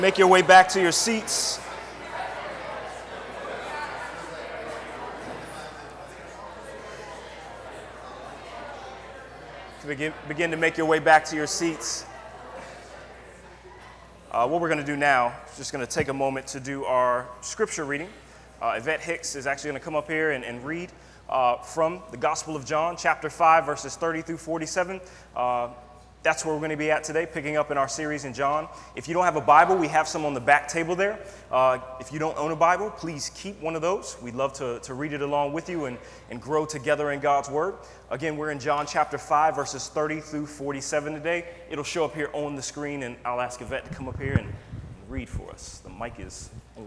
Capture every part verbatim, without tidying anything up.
Make your way back to your seats. Begin, begin to make your way back to your seats. Uh, what we're going to do now is just going to take a moment to do our scripture reading. Uh, Yvette Hicks is actually going to come up here and, and read uh, from the Gospel of John, chapter five, verses thirty through forty-seven. Uh, That's where we're going to be at today, picking up in our series in John. If you don't have a Bible, we have some on the back table there. Uh, if you don't own a Bible, please keep one of those. We'd love to, to read it along with you and, and grow together in God's Word. Again, we're in John chapter five, verses thirty through forty-seven today. It'll show up here on the screen, and I'll ask Yvette to come up here and read for us. The mic is on.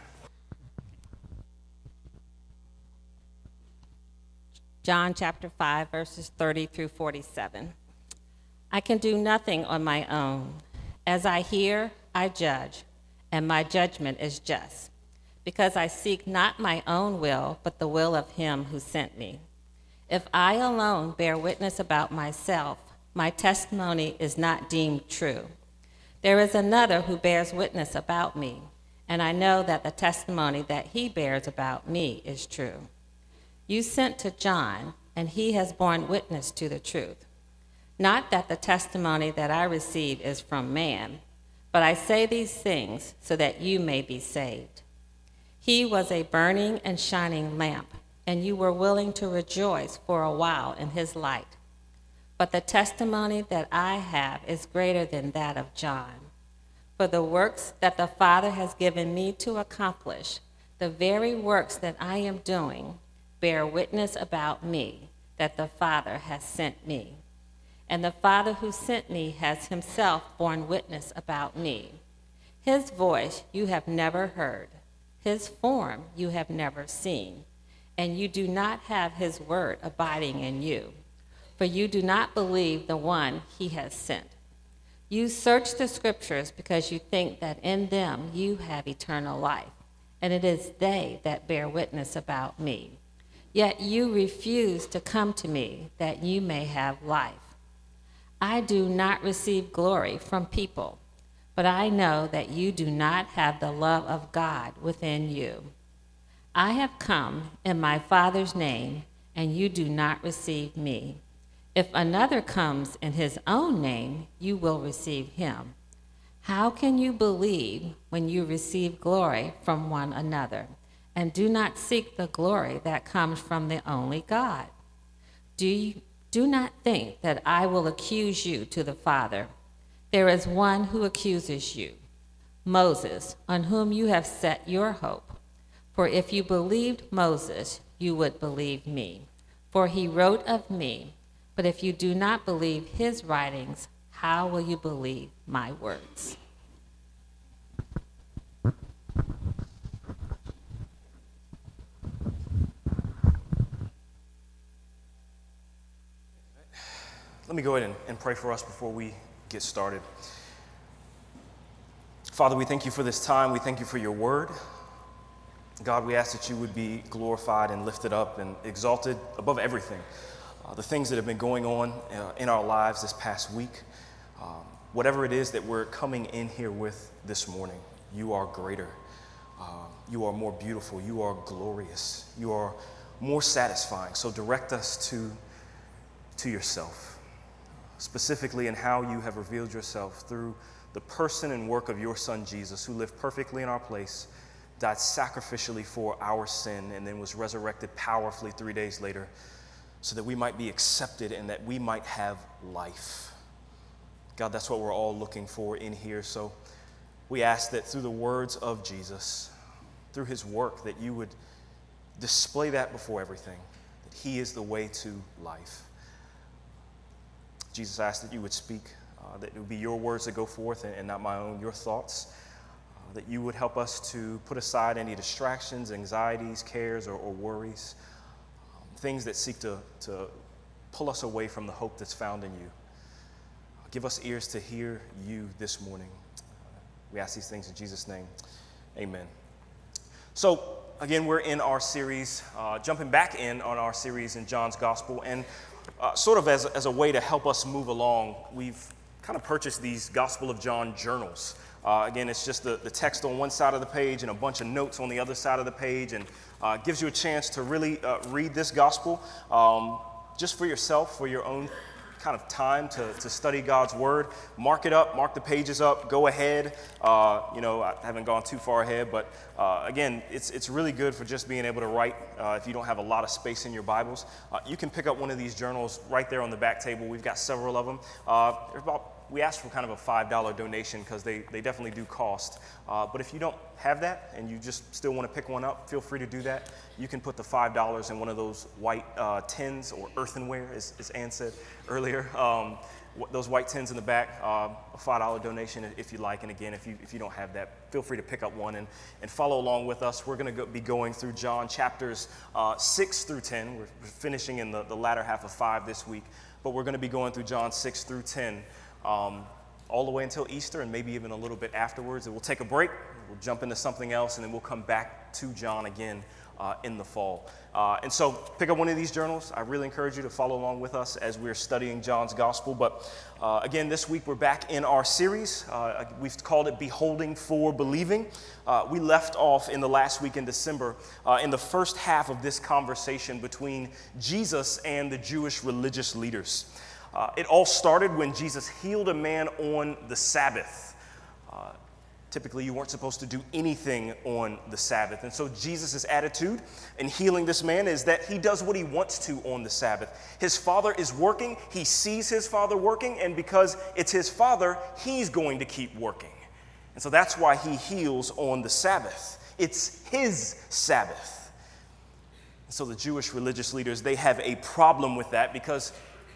John chapter five, verses thirty through forty-seven. I can do nothing on my own. As I hear, I judge, and my judgment is just, because I seek not my own will, but the will of him who sent me. If I alone bear witness about myself, my testimony is not deemed true. There is another who bears witness about me, and I know that the testimony that he bears about me is true. You sent to John, and he has borne witness to the truth. Not that the testimony that I receive is from man, but I say these things so that you may be saved. He was a burning and shining lamp, and you were willing to rejoice for a while in his light. But the testimony that I have is greater than that of John. For the works that the Father has given me to accomplish, the very works that I am doing, bear witness about me, that the Father has sent me. And the Father who sent me has himself borne witness about me. His voice you have never heard. His form you have never seen. And you do not have his word abiding in you, for you do not believe the one he has sent. You search the scriptures because you think that in them you have eternal life, and it is they that bear witness about me. Yet you refuse to come to me that you may have life. I do not receive glory from people, but I know that you do not have the love of God within you. I have come in my Father's name, and you do not receive me. If another comes in his own name, you will receive him. How can you believe when you receive glory from one another, and do not seek the glory that comes from the only God? Do you Do not think that I will accuse you to the Father. There is one who accuses you, Moses, on whom you have set your hope. For if you believed Moses, you would believe me, for he wrote of me. But if you do not believe his writings, how will you believe my words? Let me go ahead and, and pray for us before we get started. Father, we thank you for this time. We thank you for your word. God, we ask that you would be glorified and lifted up and exalted above everything. Uh, the things that have been going on uh, in our lives this past week, um, whatever it is that we're coming in here with this morning, you are greater. Uh, you are more beautiful. You are glorious. You are more satisfying. So direct us to, to yourself. Specifically in how you have revealed yourself through the person and work of your Son, Jesus, who lived perfectly in our place, died sacrificially for our sin, and then was resurrected powerfully three days later so that we might be accepted and that we might have life. God, that's what we're all looking for in here. So we ask that through the words of Jesus, through his work, that you would display that before everything, that he is the way to life. Jesus, I ask that you would speak, uh, that it would be your words that go forth and, and not my own, your thoughts, uh, that you would help us to put aside any distractions, anxieties, cares, or, or worries, um, things that seek to, to pull us away from the hope that's found in you. Uh, give us ears to hear you this morning. Uh, we ask these things in Jesus' name. Amen. So, again, we're in our series, uh, jumping back in on our series in John's Gospel, and Uh, sort of as, as a way to help us move along, we've kind of purchased these Gospel of John journals. Uh, again, it's just the, the text on one side of the page and a bunch of notes on the other side of the page, and uh, gives you a chance to really uh, read this gospel um, just for yourself, for your own kind of time to, to study God's word. Mark it up, mark the pages up, go ahead. Uh, you know, I haven't gone too far ahead, but uh, again, it's it's really good for just being able to write uh, if you don't have a lot of space in your Bibles. Uh, you can pick up one of these journals right there on the back table. We've got several of them. Uh, they're about We asked for kind of a five dollar donation because they, they definitely do cost. Uh, but if you don't have that and you just still want to pick one up, feel free to do that. You can put the five dollars in one of those white uh, tins or earthenware, as, as Ann said earlier. Um, those white tins in the back, uh, a five dollar donation if you like. And again, if you if you don't have that, feel free to pick up one and, and follow along with us. We're going to go, be going through John chapters uh, six through ten. We're, we're finishing in the, the latter half of five this week, but we're going to be going through John six through ten. Um, all the way until Easter and maybe even a little bit afterwards. And we'll take a break, we'll jump into something else, and then we'll come back to John again uh, in the fall. Uh, and so pick up one of these journals. I really encourage you to follow along with us as we're studying John's gospel. But uh, again, this week we're back in our series. Uh, we've called it Beholding for Believing. Uh, we left off in the last week in December uh, in the first half of this conversation between Jesus and the Jewish religious leaders. Uh, it all started when Jesus healed a man on the Sabbath. Uh, typically, you weren't supposed to do anything on the Sabbath. And so Jesus' attitude in healing this man is that he does what he wants to on the Sabbath. His father is working. He sees his father working. And because it's his father, he's going to keep working. And so that's why he heals on the Sabbath. It's his Sabbath. And so the Jewish religious leaders, they have a problem with that because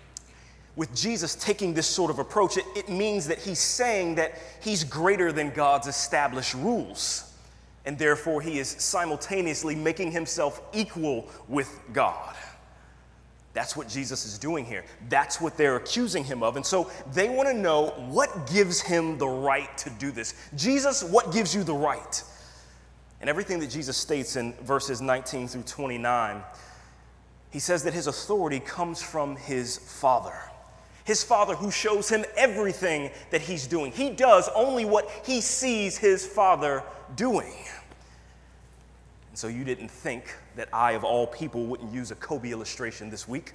with Jesus taking this sort of approach, it, it means that he's saying that he's greater than God's established rules. And therefore, he is simultaneously making himself equal with God. That's what Jesus is doing here. That's what they're accusing him of. And so they want to know what gives him the right to do this. Jesus, what gives you the right? And everything that Jesus states in verses nineteen through twenty-nine, he says that his authority comes from his Father. His Father who shows him everything that he's doing. He does only what he sees his Father doing. And so you didn't think that I, of all people, wouldn't use a Kobe illustration this week.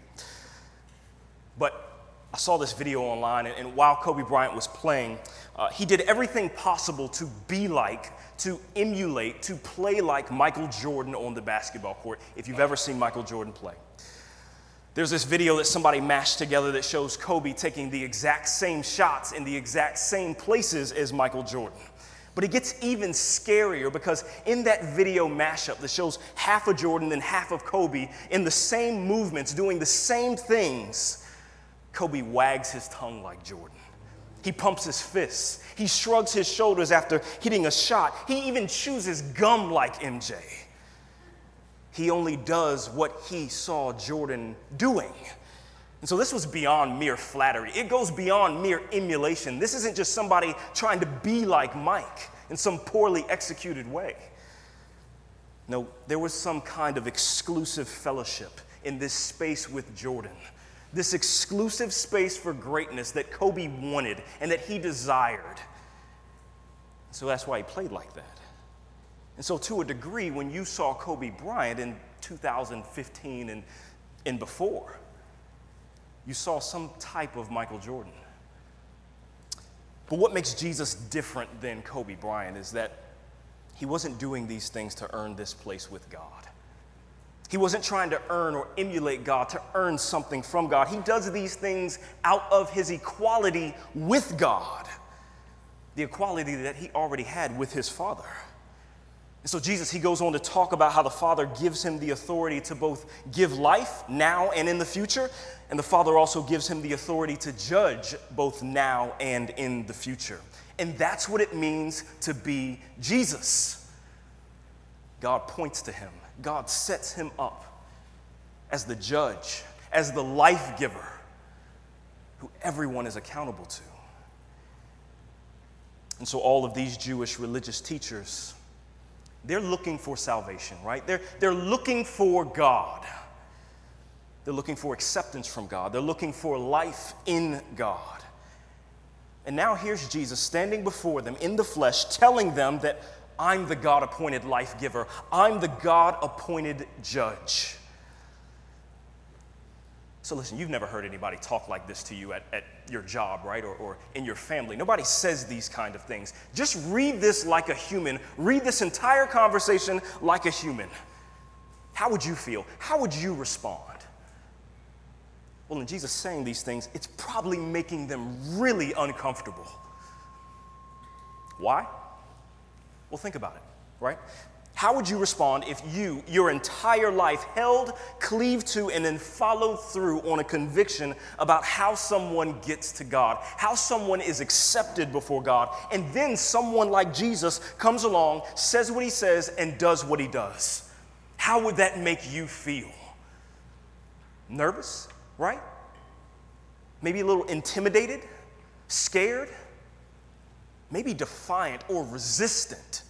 But I saw this video online, and, and while Kobe Bryant was playing, uh, he did everything possible to be like, to emulate, to play like Michael Jordan on the basketball court, if you've ever seen Michael Jordan play. There's this video that somebody mashed together that shows Kobe taking the exact same shots in the exact same places as Michael Jordan. But it gets even scarier because in that video mashup that shows half of Jordan and half of Kobe in the same movements, doing the same things, Kobe wags his tongue like Jordan. He pumps his fists. He shrugs his shoulders after hitting a shot. He even chews gum like M J. He only does what he saw Jordan doing. And so this was beyond mere flattery. It goes beyond mere emulation. This isn't just somebody trying to be like Mike in some poorly executed way. No, there was some kind of exclusive fellowship in this space with Jordan. This exclusive space for greatness that Kobe wanted and that he desired. So that's why he played like that. And so to a degree, when you saw Kobe Bryant in two thousand fifteen and, and before, you saw some type of Michael Jordan. But what makes Jesus different than Kobe Bryant is that he wasn't doing these things to earn this place with God. He wasn't trying to earn or emulate God, to earn something from God. He does these things out of his equality with God, the equality that he already had with his Father. And so Jesus, he goes on to talk about how the Father gives him the authority to both give life now and in the future, and the Father also gives him the authority to judge both now and in the future. And that's what it means to be Jesus. God points to him. God sets him up as the judge, as the life giver, who everyone is accountable to. And so all of these Jewish religious teachers, they're looking for salvation, right? They're, they're looking for God. They're looking for acceptance from God. They're looking for life in God. And now here's Jesus standing before them in the flesh, telling them that I'm the God-appointed life giver. I'm the God-appointed judge. So listen, you've never heard anybody talk like this to you at, at your job, right? Or, or in your family. Nobody says these kind of things. Just read this like a human. Read this entire conversation like a human. How would you feel? How would you respond? Well, in Jesus saying these things, it's probably making them really uncomfortable. Why? Well, think about it, right? How would you respond if you, your entire life, held, cleaved to, and then followed through on a conviction about how someone gets to God, how someone is accepted before God, and then someone like Jesus comes along, says what he says, and does what he does? How would that make you feel? Nervous, right? Maybe a little intimidated, scared, maybe defiant or resistant.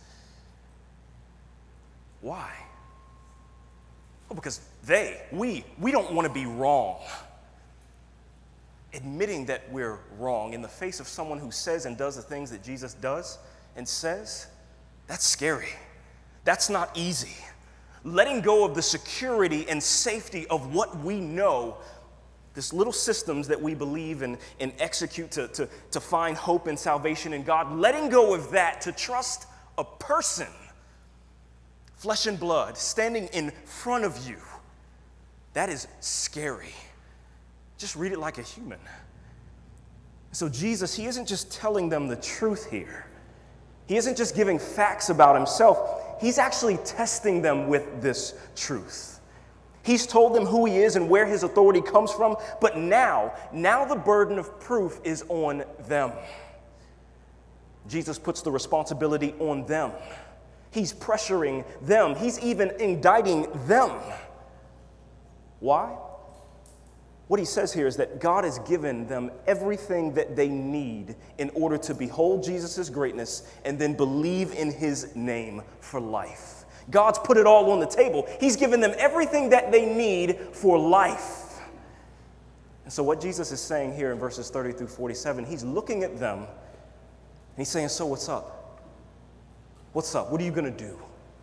Why? Well, because they, we, we don't want to be wrong. Admitting that we're wrong in the face of someone who says and does the things that Jesus does and says, that's scary. That's not easy. Letting go of the security and safety of what we know, this little systems that we believe in and execute to, to, to find hope and salvation in God, letting go of that to trust a person, flesh and blood, standing in front of you, that is scary. Just read it like a human. So Jesus, he isn't just telling them the truth here. He isn't just giving facts about himself. He's actually testing them with this truth. He's told them who he is and where his authority comes from, but now, now the burden of proof is on them. Jesus puts the responsibility on them. He's pressuring them. He's even indicting them. Why? What he says here is that God has given them everything that they need in order to behold Jesus' greatness and then believe in his name for life. God's put it all on the table. He's given them everything that they need for life. And so what Jesus is saying here in verses thirty through forty-seven, he's looking at them and he's saying, so what's up? What's up? What are you going to do?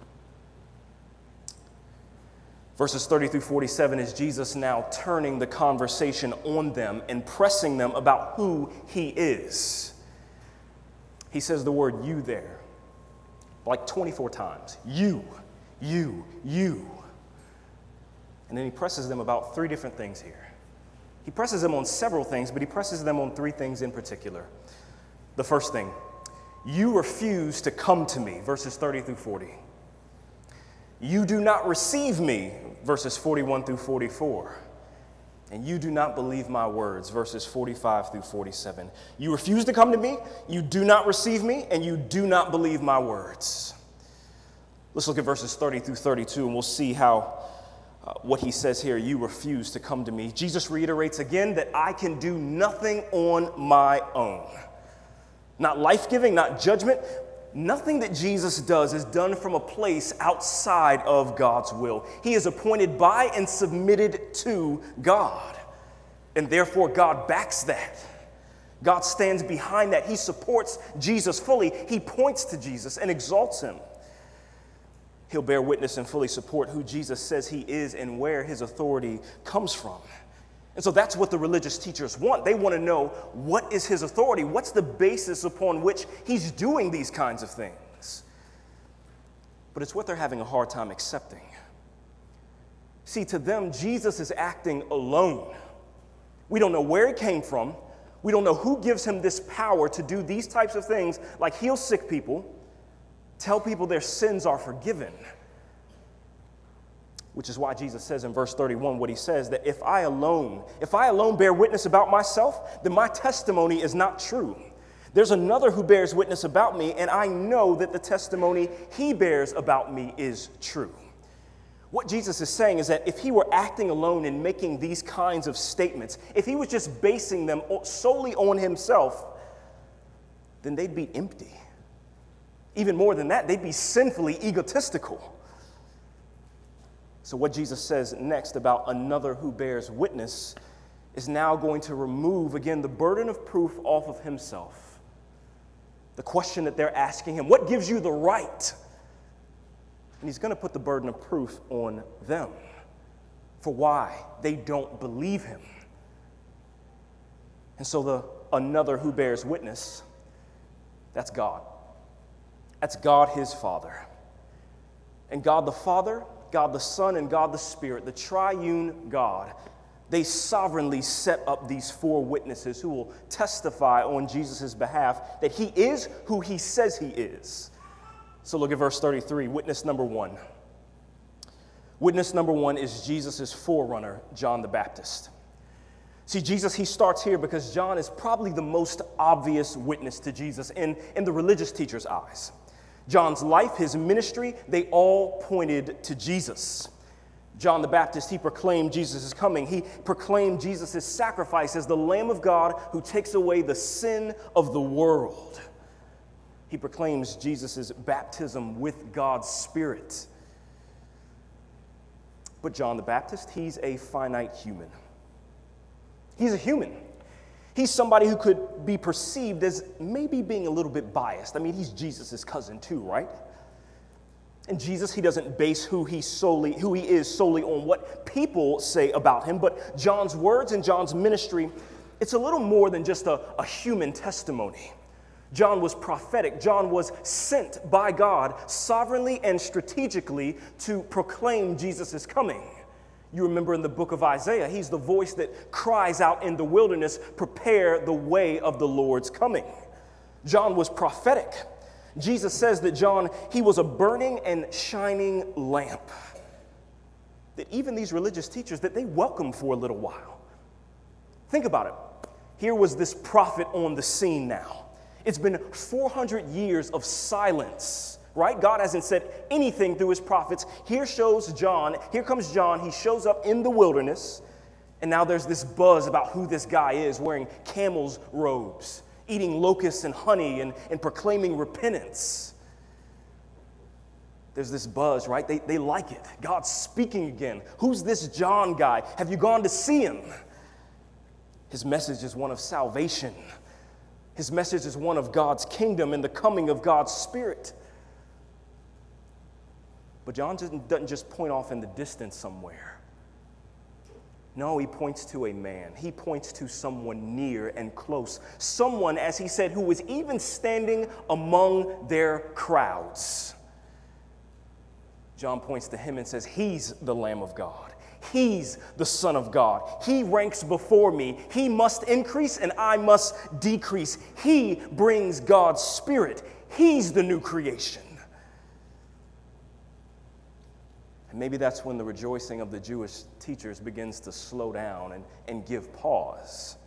Verses thirty through forty-seven is Jesus now turning the conversation on them and pressing them about who he is. He says the word you there like twenty-four times. You, you, you. And then he presses them about three different things here. He presses them on several things, but he presses them on three things in particular. The first thing, you refuse to come to me, verses thirty through forty. You do not receive me, verses forty-one through forty-four. And you do not believe my words, verses forty-five through forty-seven. You refuse to come to me, you do not receive me, and you do not believe my words. Let's look at verses thirty through thirty-two, and we'll see how uh, what he says here, you refuse to come to me. Jesus reiterates again that I can do nothing on my own. Not life-giving, not judgment. Nothing that Jesus does is done from a place outside of God's will. He is appointed by and submitted to God. And therefore, God backs that. God stands behind that. He supports Jesus fully. He points to Jesus and exalts him. He'll bear witness and fully support who Jesus says he is and where his authority comes from. And so that's what the religious teachers want. They want to know, what is his authority? What's the basis upon which he's doing these kinds of things? But it's what they're having a hard time accepting. See, to them, Jesus is acting alone. We don't know where he came from. We don't know who gives him this power to do these types of things, like heal sick people, tell people their sins are forgiven. Which is why Jesus says in verse thirty-one what he says, that if I alone, if I alone bear witness about myself, then my testimony is not true. There's another who bears witness about me, and I know that the testimony he bears about me is true. What Jesus is saying is that if he were acting alone and making these kinds of statements, if he was just basing them solely on himself, then they'd be empty. Even more than that, they'd be sinfully egotistical. So what Jesus says next about another who bears witness is now going to remove, again, the burden of proof off of himself. The question that they're asking him, what gives you the right? And he's going to put the burden of proof on them for why they don't believe him. And so the another who bears witness, that's God. That's God his Father. And God the Father, God the Son, and God the Spirit, the triune God, they sovereignly set up these four witnesses who will testify on Jesus' behalf that he is who he says he is. So look at verse thirty-three, witness number one. Witness number one is Jesus' forerunner, John the Baptist. See, Jesus, he starts here because John is probably the most obvious witness to Jesus in, in the religious teacher's eyes. John's life, his ministry, they all pointed to Jesus. John the Baptist, he proclaimed Jesus' coming. He proclaimed Jesus' sacrifice as the Lamb of God who takes away the sin of the world. He proclaims Jesus' baptism with God's Spirit. But John the Baptist, he's a finite human. He's a human. He's somebody who could be perceived as maybe being a little bit biased. I mean, he's Jesus' cousin too, right? And Jesus, he doesn't base who he solely, who he is solely on what people say about him, but John's words and John's ministry, it's a little more than just a, a human testimony. John was prophetic. John was sent by God sovereignly and strategically to proclaim Jesus' coming. You remember in the book of Isaiah, he's the voice that cries out in the wilderness, prepare the way of the Lord's coming. John was prophetic. Jesus says that John, he was a burning and shining lamp that even these religious teachers, that they welcomed for a little while. Think about it. Here was this prophet on the scene now. It's been four hundred years of silence, right? God hasn't said anything through his prophets. Here shows John, here comes John, he shows up in the wilderness, and now there's this buzz about who this guy is, wearing camel's robes, eating locusts and honey, and, and proclaiming repentance. There's this buzz, right? They, they like it. God's speaking again. Who's this John guy? Have you gone to see him? His message is one of salvation. His message is one of God's kingdom and the coming of God's Spirit. But John doesn't just point off in the distance somewhere. No, he points to a man. He points to someone near and close. Someone, as he said, who was even standing among their crowds. John points to him and says, he's the Lamb of God. He's the Son of God. He ranks before me. He must increase and I must decrease. He brings God's Spirit. He's the new creation. And maybe that's when the rejoicing of the Jewish teachers begins to slow down and, and give pause.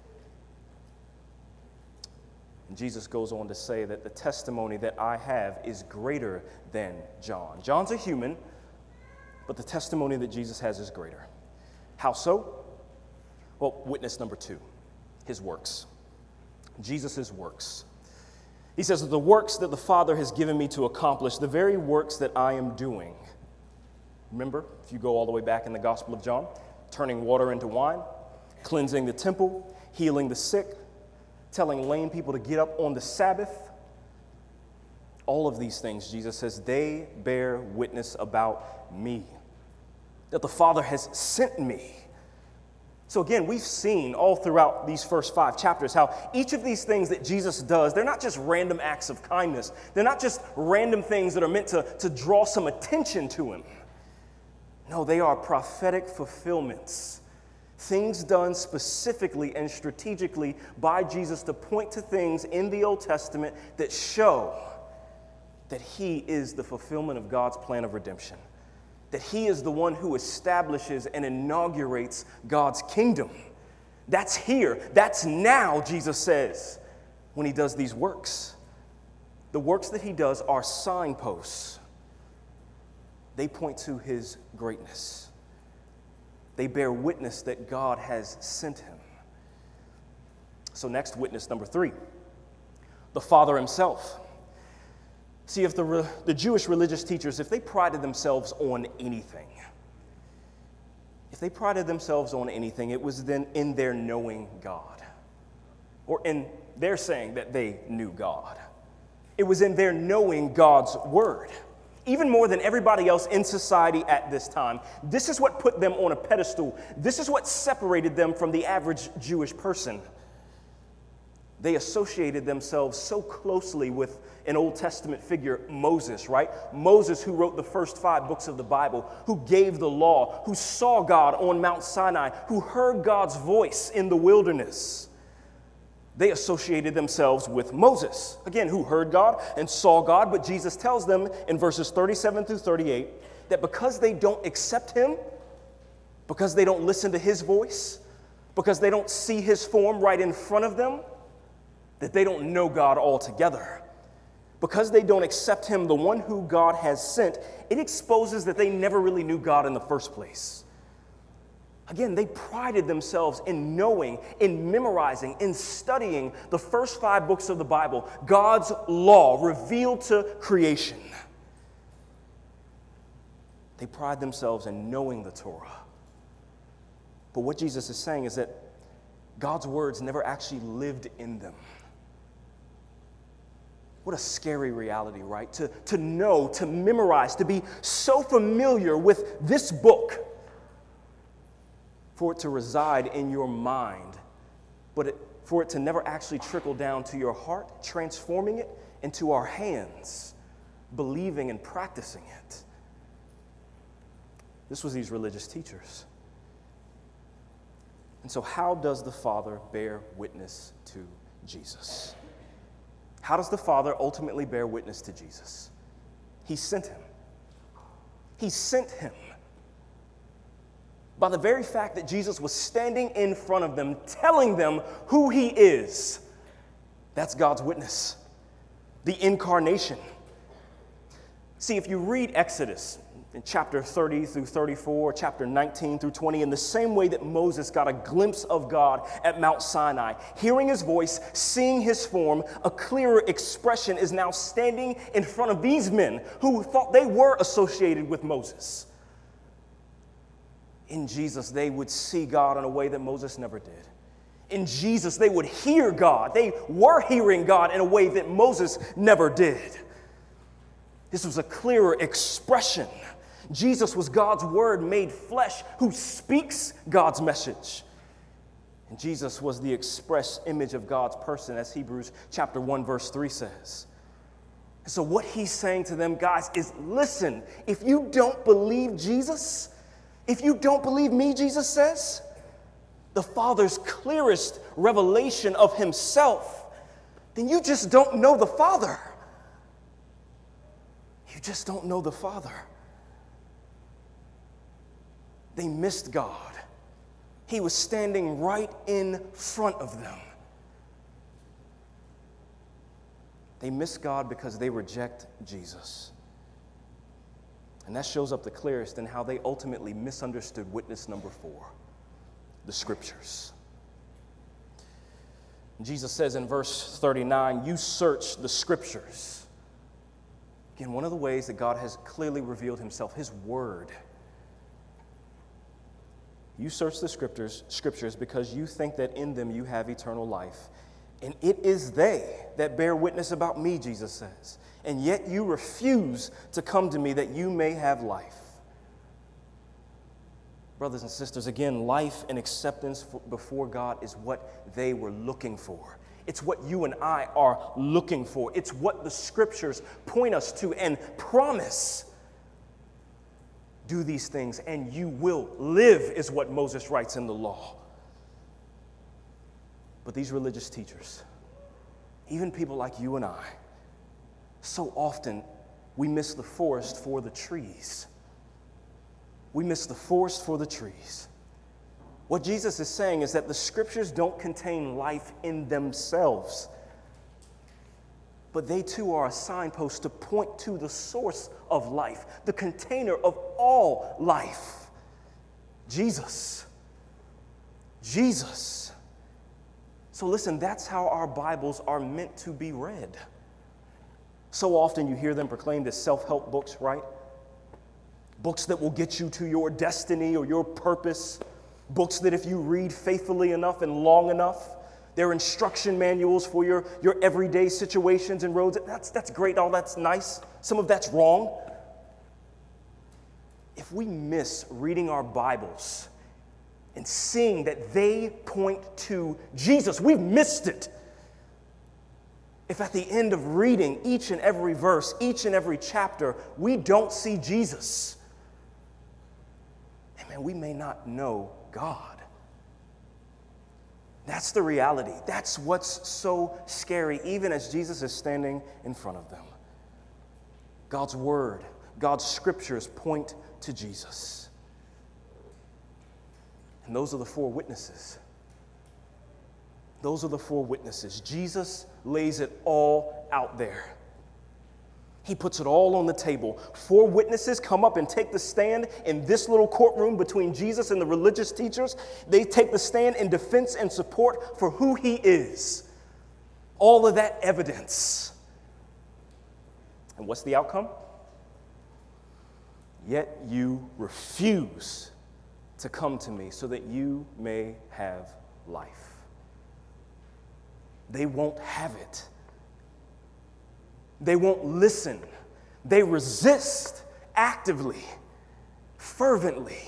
And Jesus goes on to say that the testimony that I have is greater than John. John's a human, but the testimony that Jesus has is greater. How so? Well, witness number two, his works. Jesus' works. He says that the works that the Father has given me to accomplish, the very works that I am doing. Remember, if you go all the way back in the Gospel of John, turning water into wine, cleansing the temple, healing the sick, telling lame people to get up on the Sabbath. All of these things, Jesus says, they bear witness about me, that the Father has sent me. So again, we've seen all throughout these first five chapters how each of these things that Jesus does, they're not just random acts of kindness. They're not just random things that are meant to, to draw some attention to him. No, they are prophetic fulfillments. Things done specifically and strategically by Jesus to point to things in the Old Testament that show that he is the fulfillment of God's plan of redemption. That he is the one who establishes and inaugurates God's kingdom. That's here. That's now, Jesus says, when he does these works. The works that he does are signposts. They point to his greatness. They bear witness that God has sent him. So next, witness number three, the Father himself. See, if the, the Jewish religious teachers, if they prided themselves on anything, if they prided themselves on anything, it was then in their knowing God, or in their saying that they knew God. It was in their knowing God's word. Even more than everybody else in society at this time, this is what put them on a pedestal. This is what separated them from the average Jewish person. They associated themselves so closely with an Old Testament figure, Moses, right? Moses, who wrote the first five books of the Bible, who gave the law, who saw God on Mount Sinai, who heard God's voice in the wilderness. They associated themselves with Moses, again, who heard God and saw God, but Jesus tells them in verses thirty-seven through thirty-eight that because they don't accept him, because they don't listen to his voice, because they don't see his form right in front of them, that they don't know God altogether. Because they don't accept him, the one who God has sent, it exposes that they never really knew God in the first place. Again, they prided themselves in knowing, in memorizing, in studying the first five books of the Bible, God's law revealed to creation. They pride themselves in knowing the Torah. But what Jesus is saying is that God's words never actually lived in them. What a scary reality, right? To, to know, to memorize, to be so familiar with this book, for it to reside in your mind, but it, for it to never actually trickle down to your heart, transforming it into our hands, believing and practicing it. This was these religious teachers. And so how does the Father bear witness to Jesus? How does the Father ultimately bear witness to Jesus? He sent him. He sent him. By the very fact that Jesus was standing in front of them, telling them who he is. That's God's witness. The incarnation. See, if you read Exodus in chapter thirty through thirty-four, chapter nineteen through twenty, in the same way that Moses got a glimpse of God at Mount Sinai, hearing his voice, seeing his form, a clearer expression is now standing in front of these men who thought they were associated with Moses. In Jesus, they would see God in a way that Moses never did. In Jesus, they would hear God. They were hearing God in a way that Moses never did. This was a clearer expression. Jesus was God's word made flesh who speaks God's message. And Jesus was the express image of God's person, as Hebrews chapter one, verse three says. So what he's saying to them, guys, is listen, if you don't believe Jesus, if you don't believe me, Jesus says, the Father's clearest revelation of himself, then you just don't know the Father. You just don't know the Father. They missed God. He was standing right in front of them. They miss God because they reject Jesus. And that shows up the clearest in how they ultimately misunderstood witness number four, the Scriptures. Jesus says in verse thirty-nine, you search the Scriptures. Again, one of the ways that God has clearly revealed himself, his word. You search the scriptures, scriptures because you think that in them you have eternal life. And it is they that bear witness about me, Jesus says. And yet you refuse to come to me that you may have life. Brothers and sisters, again, life and acceptance before God is what they were looking for. It's what you and I are looking for. It's what the scriptures point us to and promise. Do these things and you will live, is what Moses writes in the law. But these religious teachers, even people like you and I, so often we miss the forest for the trees. We miss the forest for the trees. What Jesus is saying is that the scriptures don't contain life in themselves, but they too are a signpost to point to the source of life, the container of all life, Jesus. Jesus. So listen, that's how our Bibles are meant to be read. So often you hear them proclaimed as self-help books, right? books that will get you to your destiny or your purpose, books that if you read faithfully enough and long enough, they're instruction manuals for your, your everyday situations and roads. That's, that's great, all that's nice. Some of that's wrong. If we miss reading our Bibles and seeing that they point to Jesus, we've missed it. If at the end of reading each and every verse, each and every chapter, we don't see Jesus, and man, we may not know God. That's the reality. That's what's so scary, even as Jesus is standing in front of them. God's word, God's scriptures point to Jesus. And those are the four witnesses. Those are the four witnesses. Jesus lays it all out there. He puts it all on the table. Four witnesses come up and take the stand in this little courtroom between Jesus and the religious teachers. They take the stand in defense and support for who he is. All of that evidence. And what's the outcome? Yet you refuse to come to me so that you may have life. They won't have it. They won't listen. They resist actively, fervently.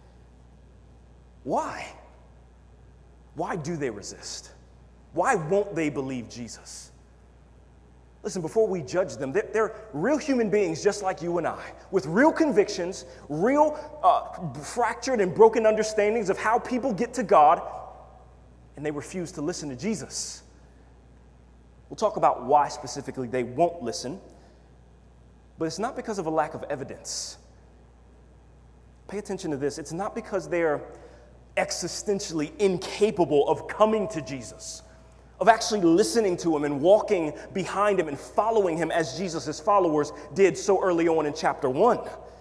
Why? Why do they resist? Why won't they believe Jesus? Listen, before we judge them, they're, they're real human beings just like you and I, with real convictions, real uh, fractured and broken understandings of how people get to God, and they refuse to listen to Jesus. We'll talk about why specifically they won't listen, but it's not because of a lack of evidence. Pay attention to this. It's not because they're existentially incapable of coming to Jesus, of actually listening to him and walking behind him and following him as Jesus' followers did so early on in chapter one.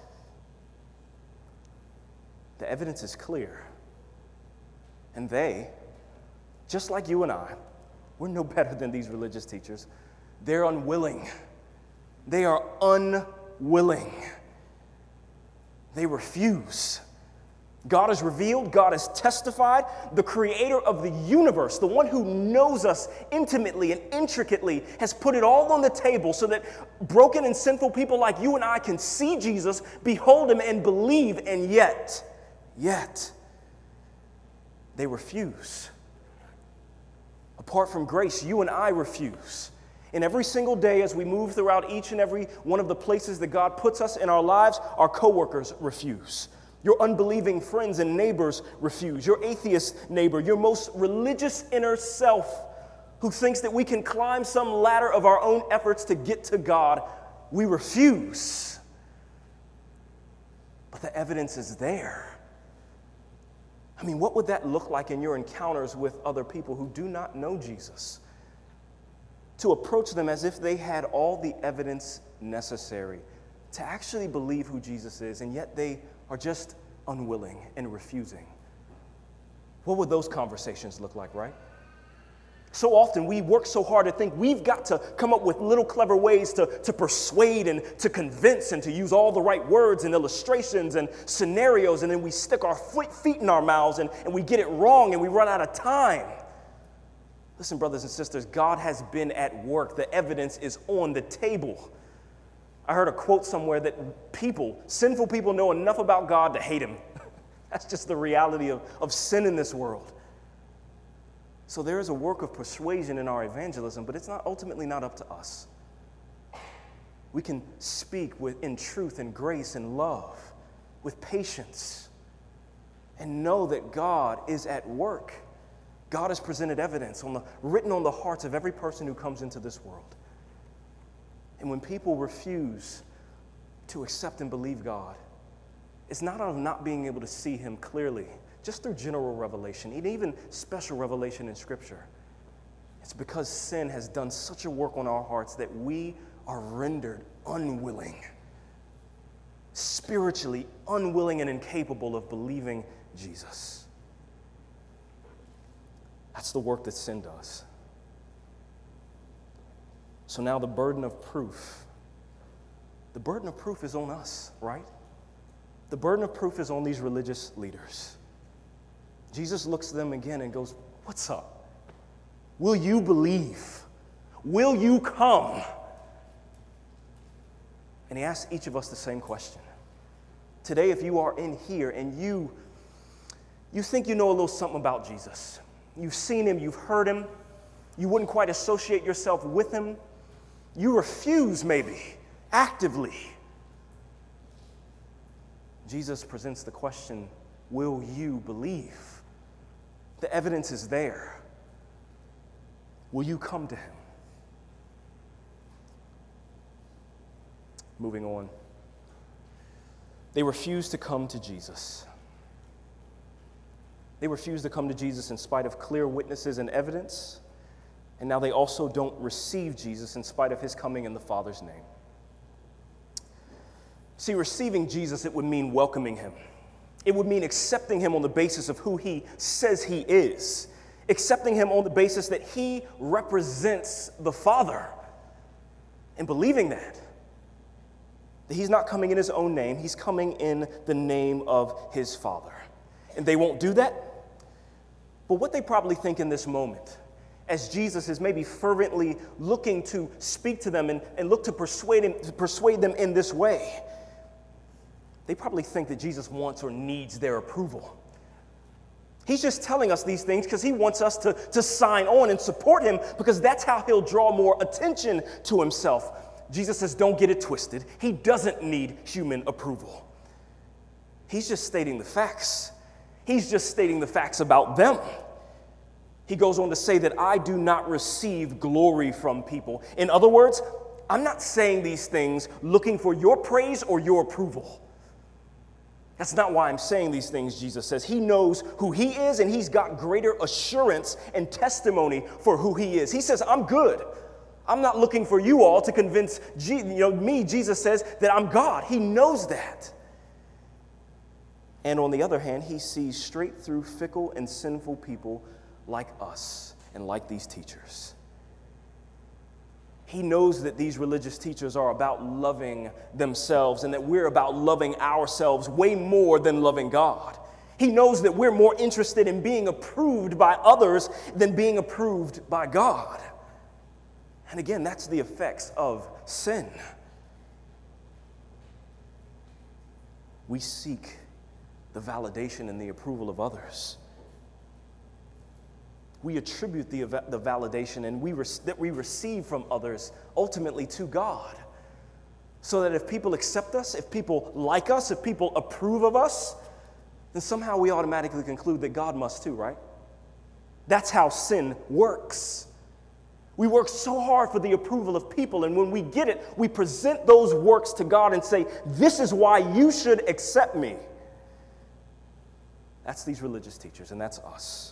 The evidence is clear. And they, just like you and I, we're no better than these religious teachers. They're unwilling. They are unwilling. They refuse. God has revealed, God has testified, the creator of the universe, the one who knows us intimately and intricately, has put it all on the table so that broken and sinful people like you and I can see Jesus, behold him, and believe, and yet, yet, they refuse. Apart from grace, you and I refuse. And every single day as we move throughout each and every one of the places that God puts us in our lives, our coworkers refuse. Your unbelieving friends and neighbors refuse. Your atheist neighbor, your most religious inner self who thinks that we can climb some ladder of our own efforts to get to God, we refuse. But the evidence is there. I mean, what would that look like in your encounters with other people who do not know Jesus? To approach them as if they had all the evidence necessary to actually believe who Jesus is, and yet they are just unwilling and refusing. What would those conversations look like, right? So often we work so hard to think we've got to come up with little clever ways to, to persuade and to convince and to use all the right words and illustrations and scenarios, and then we stick our foot, feet in our mouths and, and we get it wrong and we run out of time. Listen, brothers and sisters, God has been at work. The evidence is on the table. I heard a quote somewhere that people, sinful people, know enough about God to hate him. That's just the reality of, of sin in this world. So there is a work of persuasion in our evangelism, but it's not ultimately not up to us. We can speak with in truth and grace and love, with patience, and know that God is at work. God has presented evidence on the, written on the hearts of every person who comes into this world. And when people refuse to accept and believe God, it's not out of not being able to see him clearly, just through general revelation, and even special revelation in Scripture. It's because sin has done such a work on our hearts that we are rendered unwilling, spiritually unwilling and incapable of believing Jesus. That's the work that sin does. So now the burden of proof. The burden of proof is on us, right? The burden of proof is on these religious leaders. Jesus looks at them again and goes, what's up? Will you believe? Will you come? And he asks each of us the same question. Today, if you are in here and you, you think you know a little something about Jesus, you've seen him, you've heard him, you wouldn't quite associate yourself with him, you refuse maybe, actively. Jesus presents the question, will you believe? The evidence is there. Will you come to him? Moving on. They refuse to come to Jesus. They refuse to come to Jesus in spite of clear witnesses and evidence. And now they also don't receive Jesus in spite of his coming in the Father's name. See, receiving Jesus, it would mean welcoming him. It would mean accepting him on the basis of who he says he is. Accepting him on the basis that he represents the Father. And believing that. That he's not coming in his own name, he's coming in the name of his Father. And they won't do that. But what they probably think in this moment, as Jesus is maybe fervently looking to speak to them and, and look to persuade, him, to persuade them in this way, they probably think that Jesus wants or needs their approval. He's just telling us these things because he wants us to, to sign on and support him, because that's how he'll draw more attention to himself. Jesus says, don't get it twisted. He doesn't need human approval. He's just stating the facts. He's just stating the facts about them. He goes on to say that I do not receive glory from people. In other words, I'm not saying these things looking for your praise or your approval. That's not why I'm saying these things, Jesus says. He knows who he is, and he's got greater assurance and testimony for who he is. He says, I'm good. I'm not looking for you all to convince you know, me, Jesus says, that I'm God. He knows that. And on the other hand, he sees straight through fickle and sinful people like us and like these teachers. He knows that these religious teachers are about loving themselves and that we're about loving ourselves way more than loving God. He knows that we're more interested in being approved by others than being approved by God. And again, that's the effects of sin. We seek the validation and the approval of others. We attribute the, the validation and we re- that we receive from others ultimately to God. So that if people accept us, if people like us, if people approve of us, then somehow we automatically conclude that God must too, right? That's how sin works. We work so hard for the approval of people, and when we get it, we present those works to God and say, this is why you should accept me. That's these religious teachers, and that's us.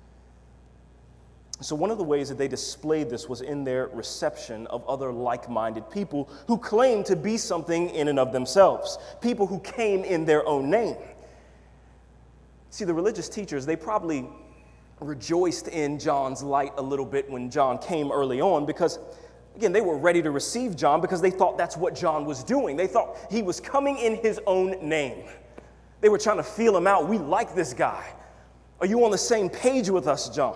So one of the ways that they displayed this was in their reception of other like-minded people who claimed to be something in and of themselves, people who came in their own name. See, the religious teachers, they probably rejoiced in John's light a little bit when John came early on because, again, they were ready to receive John because they thought that's what John was doing. They thought he was coming in his own name. They were trying to feel him out. We like this guy. Are you on the same page with us, John?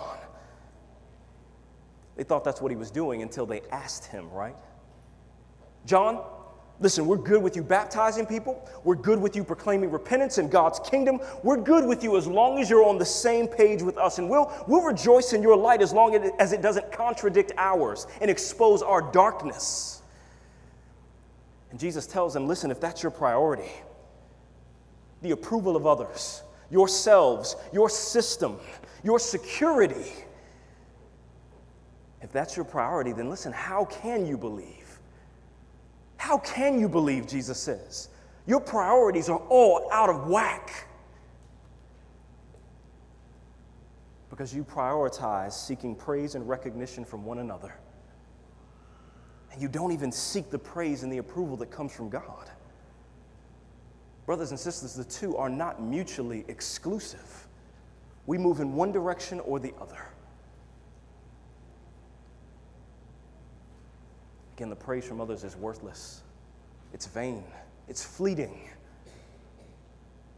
They thought that's what he was doing until they asked him, right? John, listen, we're good with you baptizing people. We're good with you proclaiming repentance in God's kingdom. We're good with you as long as you're on the same page with us. And we'll, we'll rejoice in your light as long as it doesn't contradict ours and expose our darkness. And Jesus tells them, listen, if that's your priority, the approval of others, yourselves, your system, your security, if that's your priority, then listen, how can you believe? How can you believe, Jesus says? Your priorities are all out of whack. Because you prioritize seeking praise and recognition from one another. And you don't even seek the praise and the approval that comes from God. Brothers and sisters, the two are not mutually exclusive. We move in one direction or the other. Again, the praise from others is worthless. It's vain. It's fleeting.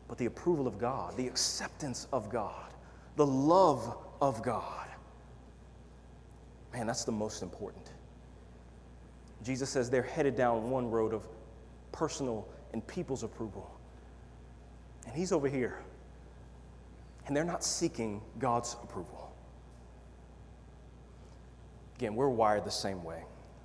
but the approval of God, the acceptance of God, the love of God. Man, that's the most important. Jesus says they're headed down one road of personal and people's approval. And he's over here. And they're not seeking God's approval. Again, we're wired the same way.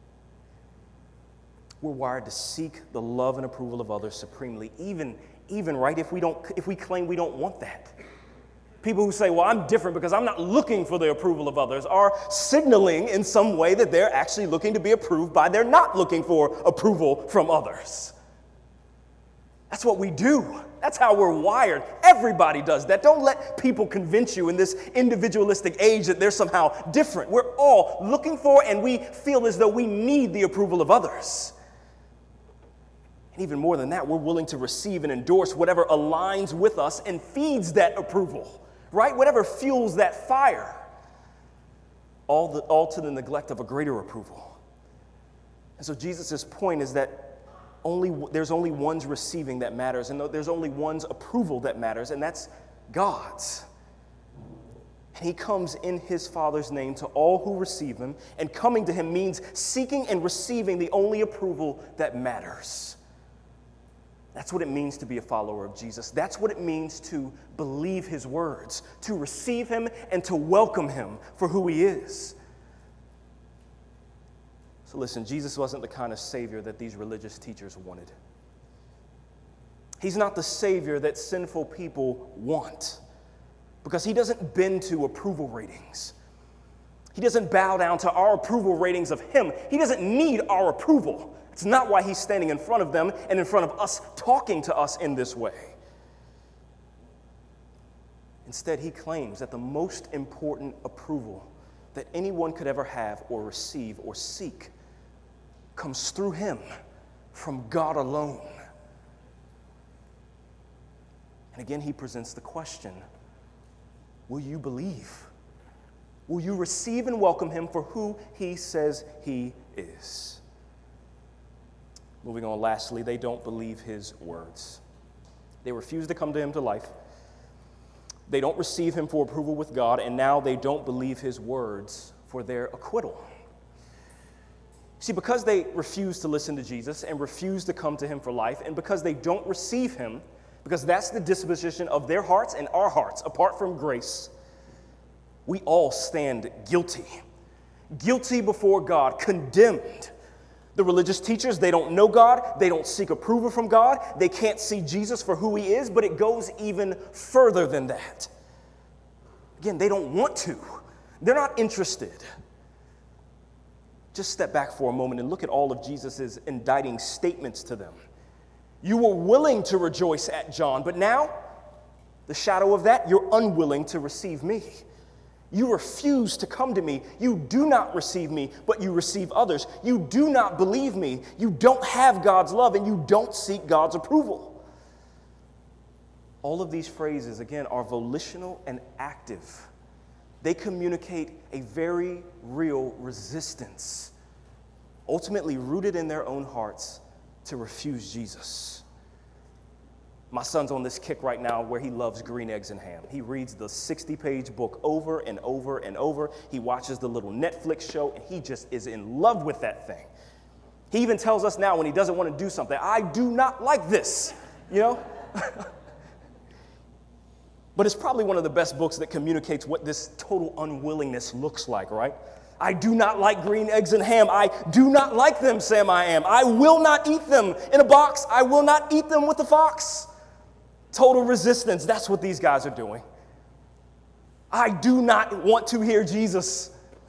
We're wired to seek the love and approval of others supremely, even, even right, if we don't, if we claim we don't want that. People who say, well, I'm different because I'm not looking for the approval of others, are signaling in some way that they're actually looking to be approved by their not looking for approval from others. That's what we do. That's how we're wired. Everybody does that. Don't let people convince you in this individualistic age that they're somehow different. We're all looking for, and we feel as though we need the approval of others. And even more than that, we're willing to receive and endorse whatever aligns with us and feeds that approval. Right? Whatever fuels that fire, all, the, all to the neglect of a greater approval. And so Jesus' point is that only there's only one's receiving that matters, and there's only one's approval that matters, and that's God's. And he comes in his Father's name to all who receive him, and coming to him means seeking and receiving the only approval that matters. That's what it means to be a follower of Jesus. That's what it means to believe his words, to receive him and to welcome him for who he is. So listen, Jesus wasn't the kind of Savior that these religious teachers wanted. He's not the Savior that sinful people want, because he doesn't bend to approval ratings. He doesn't bow down to our approval ratings of him. He doesn't need our approval. It's not why he's standing in front of them and in front of us, talking to us in this way. Instead, he claims that the most important approval that anyone could ever have or receive or seek comes through him, from God alone. And again, he presents the question, will you believe? Will you receive and welcome him for who he says he is? Moving on, lastly, they don't believe his words. They refuse to come to him to life. They don't receive him for approval with God, and now they don't believe his words for their acquittal. See, because they refuse to listen to Jesus and refuse to come to him for life, and because they don't receive him, because that's the disposition of their hearts and our hearts, apart from grace, we all stand guilty. Guilty before God, condemned. The religious teachers, they don't know God, they don't seek approval from God, they can't see Jesus for who he is, but it goes even further than that. Again, they don't want to. They're not interested. Just step back for a moment and look at all of Jesus' indicting statements to them. You were willing to rejoice at John, but now, the shadow of that, you're unwilling to receive me. You refuse to come to me. You do not receive me, but you receive others. You do not believe me. You don't have God's love, and you don't seek God's approval. All of these phrases, again, are volitional and active. They communicate a very real resistance, ultimately rooted in their own hearts, to refuse Jesus. My son's on this kick right now where he loves Green Eggs and Ham. He reads the sixty-page book over and over and over. He watches the little Netflix show, and he just is in love with that thing. He even tells us now when he doesn't want to do something, I do not like this, you know? But it's probably one of the best books that communicates what this total unwillingness looks like, right? I do not like green eggs and ham. I do not like them, Sam I am. I will not eat them in a box. I will not eat them with a fox. Total resistance. That's what these guys are doing. I do not want to hear Jesus.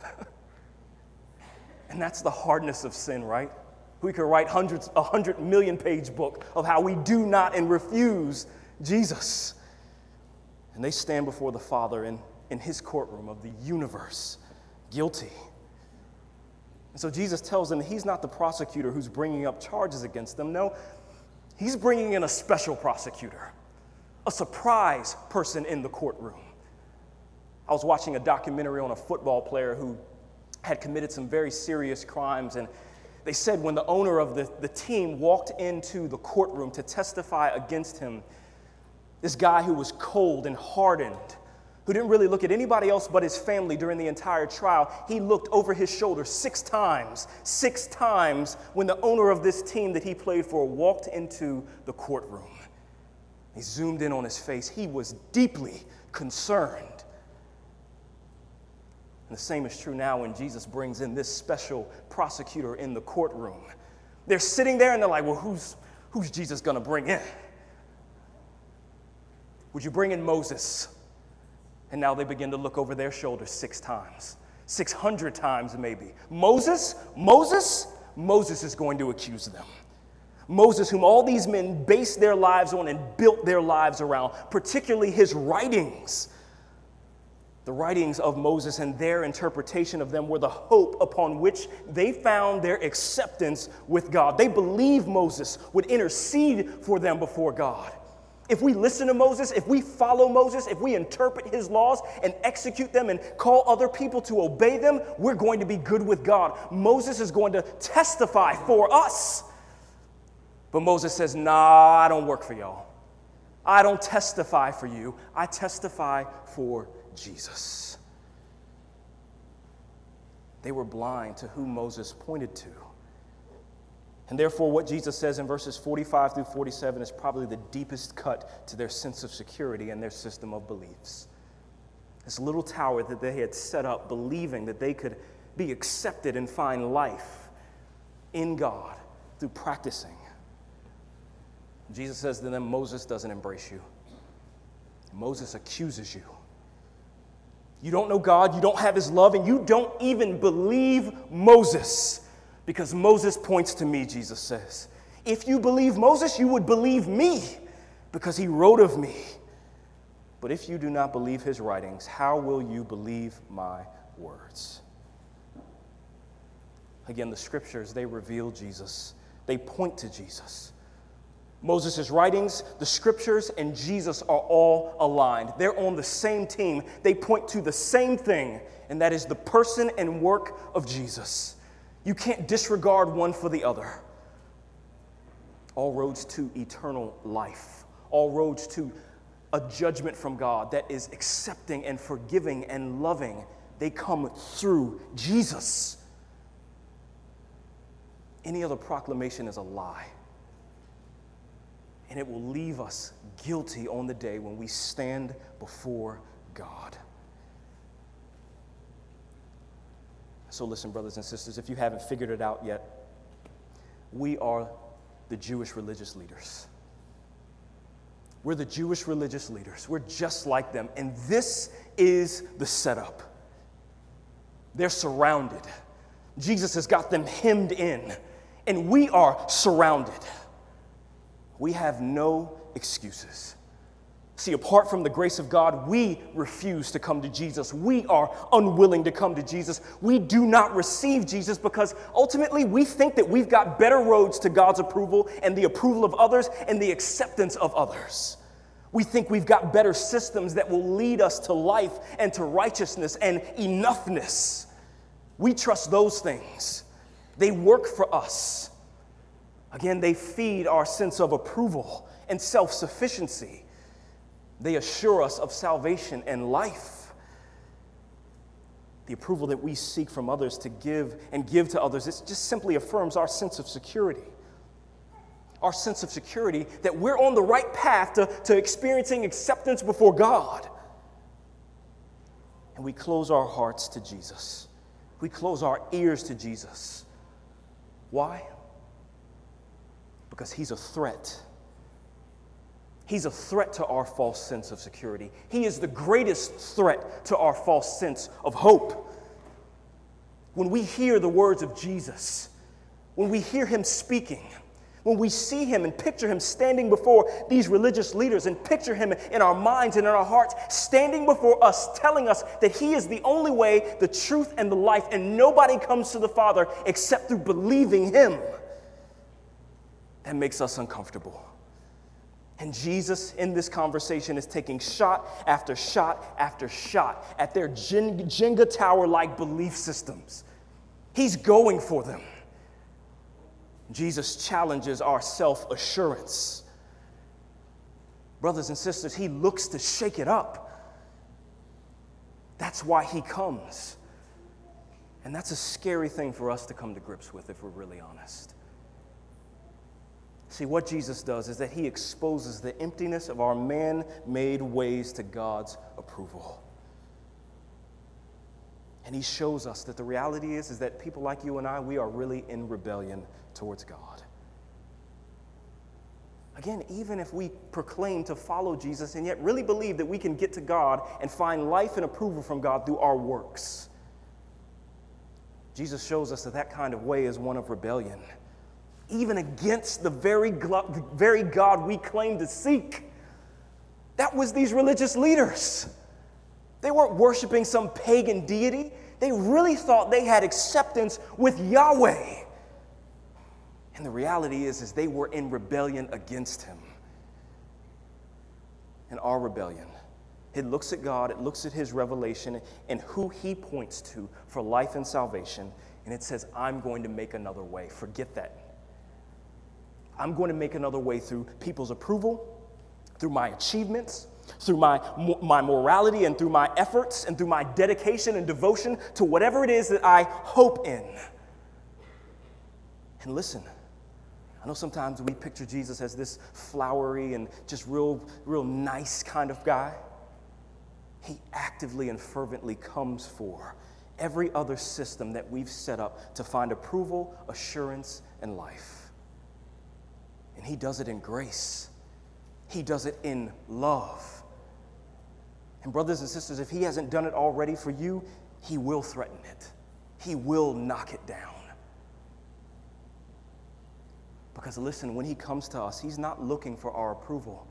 And that's the hardness of sin, right? We could write hundreds, a hundred million page book of how we do not and refuse Jesus. And they stand before the Father in, in his courtroom of the universe, guilty. And so Jesus tells them he's not the prosecutor who's bringing up charges against them. No, he's bringing in a special prosecutor, a surprise person in the courtroom. I was watching a documentary on a football player who had committed some very serious crimes, and they said when the owner of the, the team walked into the courtroom to testify against him, This guy who was cold and hardened, who didn't really look at anybody else but his family during the entire trial. He looked over his shoulder six times, six times when the owner of this team that he played for walked into the courtroom. He zoomed in on his face. He was deeply concerned. And the same is true now when Jesus brings in this special prosecutor in the courtroom. They're sitting there and they're like, well, who's, who's Jesus going to bring in? Would you bring in Moses? And now they begin to look over their shoulders six times, six hundred times maybe. Moses, Moses, Moses is going to accuse them. Moses, whom all these men based their lives on and built their lives around, particularly his writings. The writings of Moses and their interpretation of them were the hope upon which they found their acceptance with God. They believed Moses would intercede for them before God. If we listen to Moses, if we follow Moses, if we interpret his laws and execute them and call other people to obey them, we're going to be good with God. Moses is going to testify for us. But Moses says, nah, I don't work for y'all. I don't testify for you. I testify for Jesus. They were blind to who Moses pointed to. And therefore, what Jesus says in verses forty-five through forty-seven is probably the deepest cut to their sense of security and their system of beliefs. This little tower that they had set up, believing that they could be accepted and find life in God through practicing. Jesus says to them, Moses doesn't embrace you. Moses accuses you. You don't know God, you don't have his love, and you don't even believe Moses. Because Moses points to me, Jesus says. If you believe Moses, you would believe me, because he wrote of me. But if you do not believe his writings, how will you believe my words? Again, the scriptures, they reveal Jesus. They point to Jesus. Moses' writings, the scriptures, and Jesus are all aligned. They're on the same team. They point to the same thing, and that is the person and work of Jesus. You can't disregard one for the other. All roads to eternal life. All roads to a judgment from God that is accepting and forgiving and loving. They come through Jesus. Any other proclamation is a lie. And it will leave us guilty on the day when we stand before God. So listen, brothers and sisters, if you haven't figured it out yet, we are the Jewish religious leaders. We're the Jewish religious leaders. We're just like them. And this is the setup. They're surrounded. Jesus has got them hemmed in. And we are surrounded. We have no excuses. See, apart from the grace of God, we refuse to come to Jesus. We are unwilling to come to Jesus. We do not receive Jesus because ultimately we think that we've got better roads to God's approval and the approval of others and the acceptance of others. We think we've got better systems that will lead us to life and to righteousness and enoughness. We trust those things. They work for us. Again, they feed our sense of approval and self-sufficiency. They assure us of salvation and life. The approval that we seek from others to give and give to others, it just simply affirms our sense of security. Our sense of security that we're on the right path to, to experiencing acceptance before God. And we close our hearts to Jesus. We close our ears to Jesus. Why? Because he's a threat. He's a threat to our false sense of security. He is the greatest threat to our false sense of hope. When we hear the words of Jesus, when we hear him speaking, when we see him and picture him standing before these religious leaders and picture him in our minds and in our hearts, standing before us, telling us that he is the only way, the truth, and the life, and nobody comes to the Father except through believing him, that makes us uncomfortable. And Jesus, in this conversation, is taking shot after shot after shot at their Jenga tower-like belief systems. He's going for them. Jesus challenges our self-assurance. Brothers and sisters, he looks to shake it up. That's why he comes. And that's a scary thing for us to come to grips with if we're really honest. See, what Jesus does is that he exposes the emptiness of our man-made ways to God's approval. And he shows us that the reality is, is that people like you and I, we are really in rebellion towards God. Again, even if we proclaim to follow Jesus and yet really believe that we can get to God and find life and approval from God through our works, Jesus shows us that that kind of way is one of rebellion, even against the very, glo- the very God we claim to seek. That was these religious leaders. They weren't worshiping some pagan deity. They really thought they had acceptance with Yahweh. And the reality is, is they were in rebellion against him. And our rebellion, it looks at God, it looks at his revelation and who he points to for life and salvation, and it says, I'm going to make another way. Forget that. I'm going to make another way through people's approval, through my achievements, through my, my morality and through my efforts and through my dedication and devotion to whatever it is that I hope in. And listen, I know sometimes we picture Jesus as this flowery and just real, real nice kind of guy. He actively and fervently comes for every other system that we've set up to find approval, assurance, and life. And he does it in grace. He does it in love. And brothers and sisters, if he hasn't done it already for you, he will threaten it. He will knock it down. Because listen, when he comes to us, he's not looking for our approval.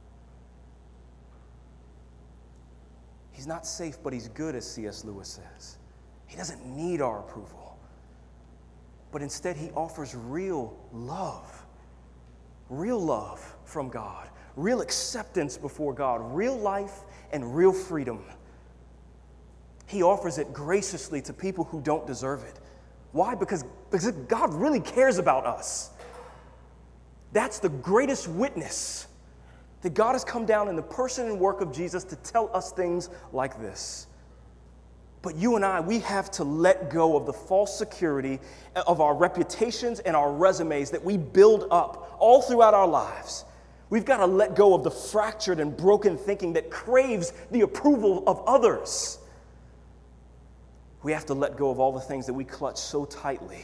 He's not safe, but he's good, as C S Lewis says. He doesn't need our approval. But instead, he offers real love. Real love from God. Real acceptance before God. Real life and real freedom. He offers it graciously to people who don't deserve it. Why? Because, because God really cares about us. That's the greatest witness that God has come down in the person and work of Jesus to tell us things like this. But you and I, we have to let go of the false security of our reputations and our resumes that we build up all throughout our lives. We've got to let go of the fractured and broken thinking that craves the approval of others. We have to let go of all the things that we clutch so tightly.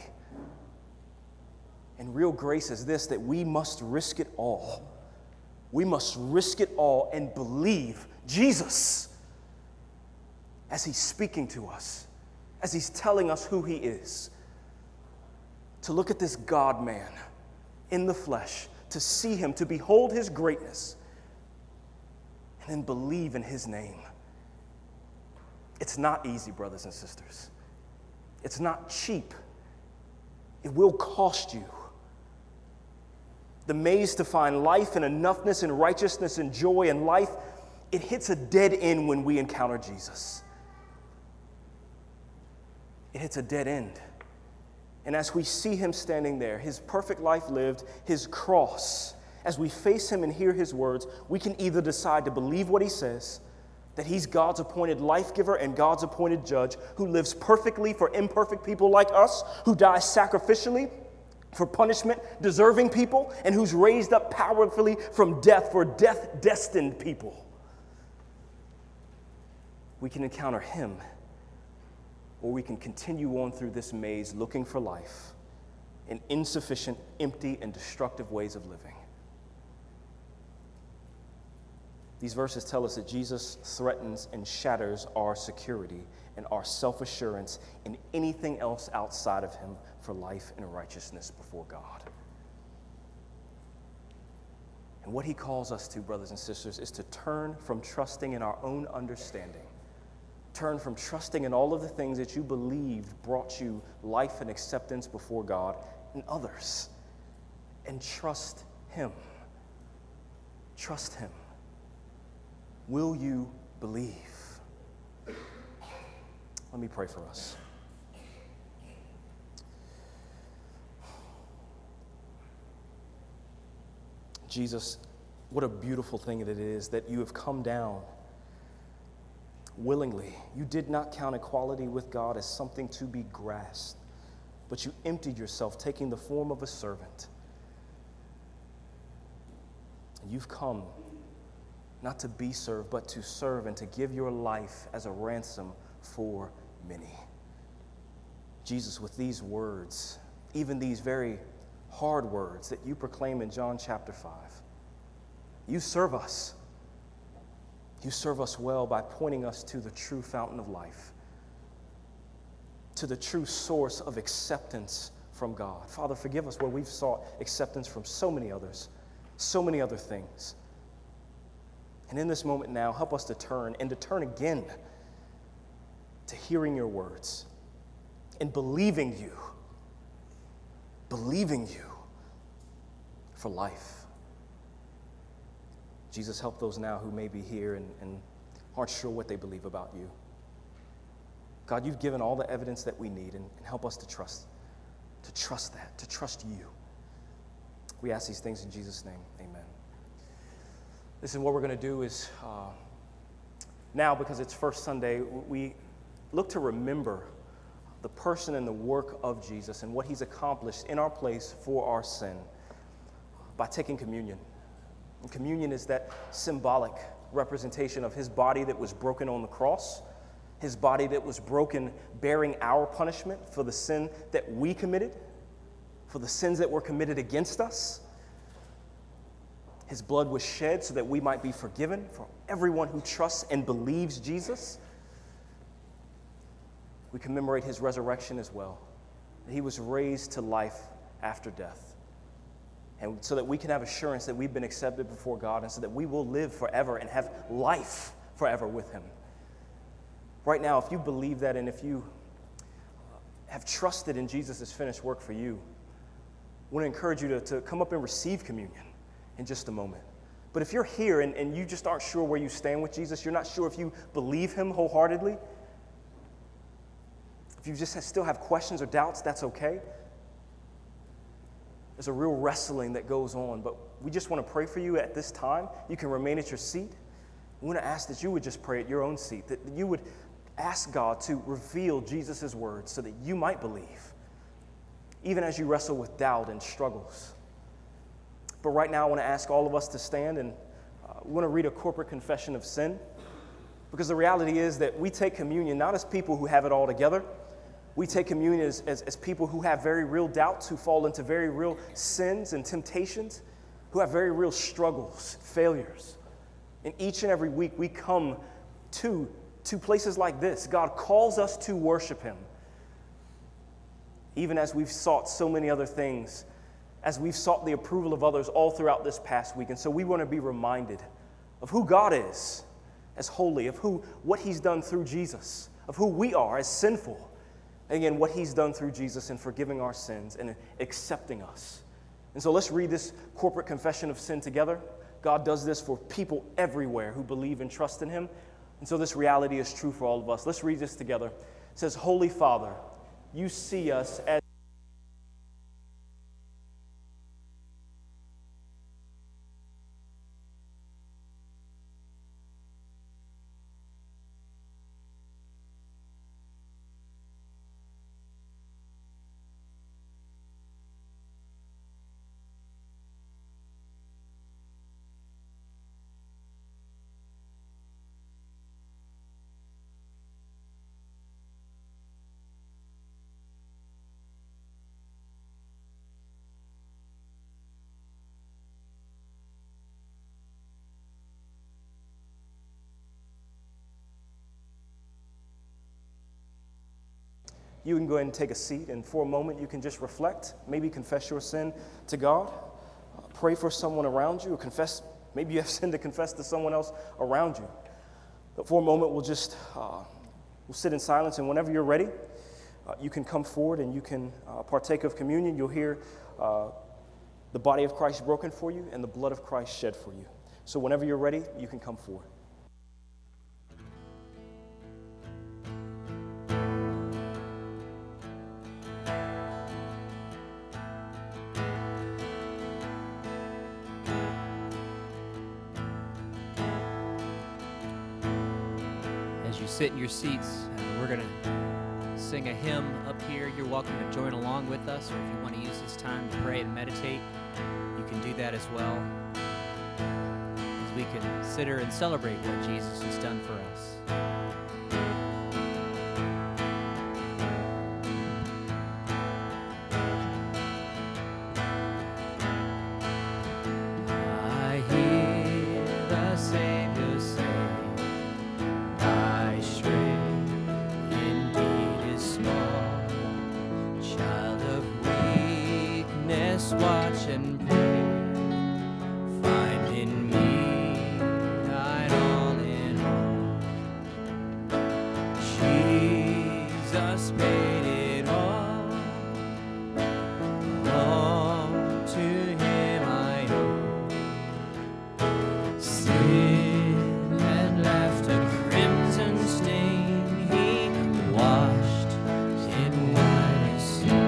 And real grace is this, that we must risk it all. We must risk it all and believe Jesus as he's speaking to us, as he's telling us who he is. To look at this God-man in the flesh, to see him, to behold his greatness, and then believe in his name. It's not easy, brothers and sisters. It's not cheap. It will cost you. The maze to find life and enoughness and righteousness and joy and life, it hits a dead end when we encounter Jesus. It hits a dead end. And as we see him standing there, his perfect life lived, his cross, as we face him and hear his words, we can either decide to believe what he says, that he's God's appointed life giver and God's appointed judge who lives perfectly for imperfect people like us, who dies sacrificially for punishment deserving people, and who's raised up powerfully from death for death-destined people. We can encounter him, or we can continue on through this maze looking for life in insufficient, empty, and destructive ways of living. These verses tell us that Jesus threatens and shatters our security and our self-assurance in anything else outside of him for life and righteousness before God. And what he calls us to, brothers and sisters, is to turn from trusting in our own understanding. Turn from trusting in all of the things that you believed brought you life and acceptance before God and others. And trust him. Trust him. Will you believe? Let me pray for us. Jesus, What a beautiful thing it is that you have come down willingly. You did not count equality with God as something to be grasped, but you emptied yourself, taking the form of a servant. And you've come not to be served, but to serve and to give your life as a ransom for many. Jesus, with these words, even these very hard words that you proclaim in John chapter five, you serve us. You serve us well by pointing us to the true fountain of life, to the true source of acceptance from God. Father, forgive us where we've sought acceptance from so many others, so many other things. And in this moment now, help us to turn and to turn again to hearing your words and believing you, believing you for life. Jesus, help those now who may be here and, and aren't sure what they believe about you. God, you've given all the evidence that we need, and, and help us to trust, to trust that, to trust you. We ask these things in Jesus' name, amen. Listen, what we're going to do is uh, now, because it's First Sunday, we look to remember the person and the work of Jesus and what he's accomplished in our place for our sin by taking communion. And communion is that symbolic representation of his body that was broken on the cross, his body that was broken bearing our punishment for the sin that we committed, for the sins that were committed against us. His blood was shed so that we might be forgiven for everyone who trusts and believes Jesus. We commemorate his resurrection as well. He was raised to life after death. And so that we can have assurance that we've been accepted before God, and so that we will live forever and have life forever with him. Right now, if you believe that and if you have trusted in Jesus' finished work for you, I want to encourage you to, to come up and receive communion in just a moment. But if you're here and, and you just aren't sure where you stand with Jesus, you're not sure if you believe him wholeheartedly, if you just still have questions or doubts, that's okay. There's a real wrestling that goes on, but we just want to pray for you at this time. You can remain at your seat. We want to ask that you would just pray at your own seat, that you would ask God to reveal Jesus' words so that you might believe, even as you wrestle with doubt and struggles. But right now, I want to ask all of us to stand, and uh, we want to read a corporate confession of sin, because the reality is that we take communion not as people who have it all together. We take communion as, as, as people who have very real doubts, who fall into very real sins and temptations, who have very real struggles, failures. And each and every week we come to, to places like this. God calls us to worship him. Even as we've sought so many other things, as we've sought the approval of others all throughout this past week. And so we want to be reminded of who God is as holy, of who what he's done through Jesus, of who we are as sinful. And again, what he's done through Jesus in forgiving our sins and accepting us. And so let's read this corporate confession of sin together. God does this for people everywhere who believe and trust in him. And so this reality is true for all of us. Let's read this together. It says, Holy Father, you see us as You can go ahead and take a seat, and for a moment you can just reflect, maybe confess your sin to God, uh, pray for someone around you, or confess, maybe you have sin to confess to someone else around you. But for a moment we'll just uh, we'll sit in silence, and whenever you're ready, uh, you can come forward and you can uh, partake of communion. You'll hear uh, the body of Christ broken for you and the blood of Christ shed for you. So whenever you're ready, you can come forward. sit in your seats. Uh, we're going to sing a hymn up here. You're welcome to join along with us, or if you want to use this time to pray and meditate, you can do that as well, as we consider and celebrate what Jesus has done for us. Watch and pray. Find in me thine all in all. Jesus paid it all. All to him I owe. Sin had left a crimson stain. He washed it white as snow.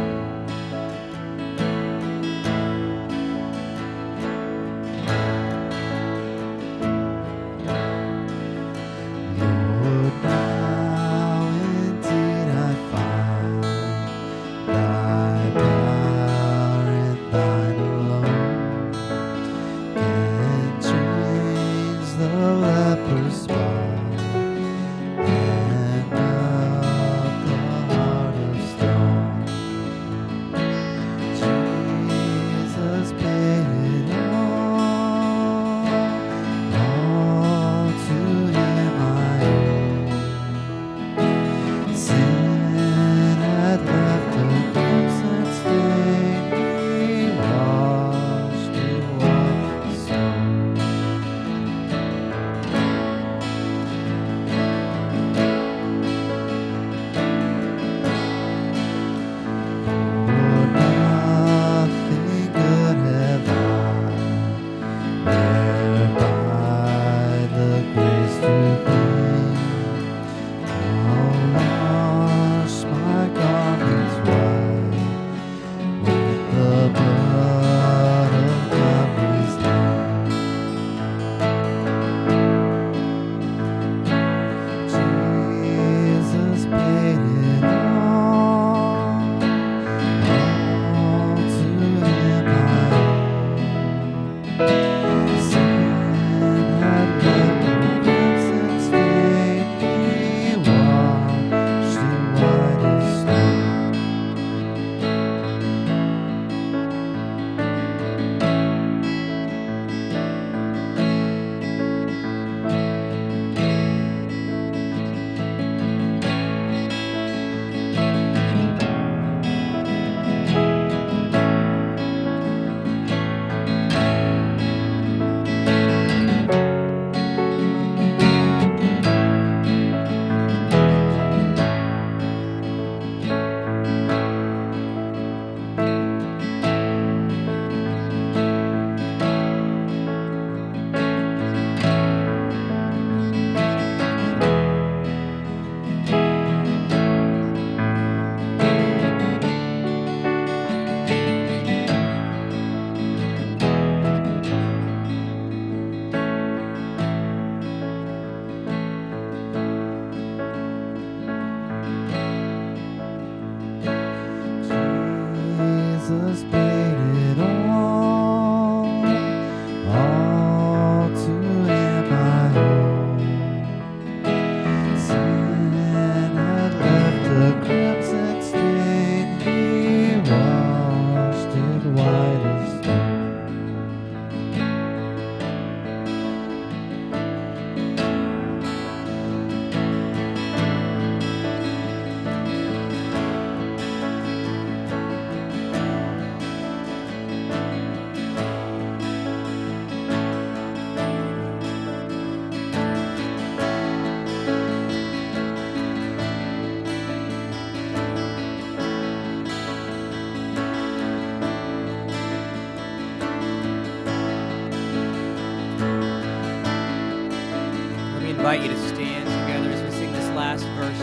invite you to stand together as we sing this last verse.